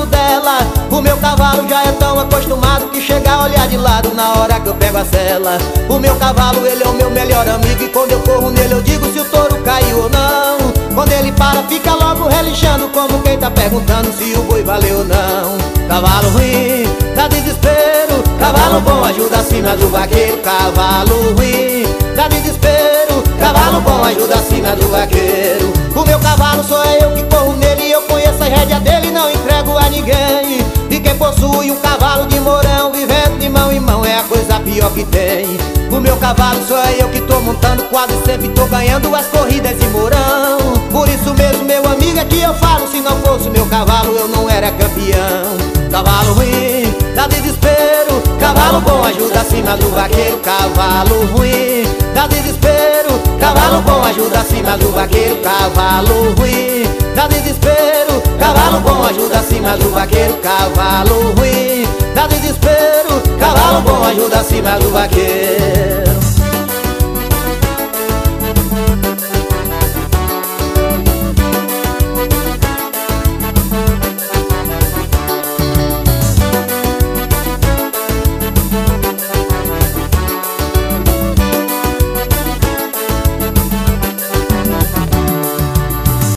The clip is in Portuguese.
dela. O meu cavalo já é tão acostumado que chega a olhar de lado na hora que eu pego a sela. O meu cavalo, ele é o meu melhor amigo, e quando eu corro nele eu digo se o touro caiu ou não. Quando ele para, fica logo relinchando, como quem tá perguntando se o boi valeu ou não. Cavalo ruim, dá desespero. Cavalo bom ajuda acima do vaqueiro. Cavalo ruim, dá desespero. Cavalo bom ajuda acima do vaqueiro. O meu cavalo sou eu que corro nele, eu conheço a rédea dele, não entrego a ninguém. E quem possui um cavalo de mourão, vivendo de mão em mão, é a coisa pior que tem. O meu cavalo sou eu que tô montando, quase sempre tô ganhando as corridas de mourão. Por isso mesmo, meu amigo, é que eu falo, se não fosse o meu cavalo eu não era campeão. Cavalo ruim, dá desespero. Cavalo bom ajuda acima do vaqueiro. Cavalo ruim, dá desespero. Cavalo bom ajuda acima do vaqueiro. Cavalo ruim, dá desespero. Cavalo bom ajuda acima do vaqueiro. Cavalo ruim, dá desespero. Cavalo bom ajuda acima do vaqueiro.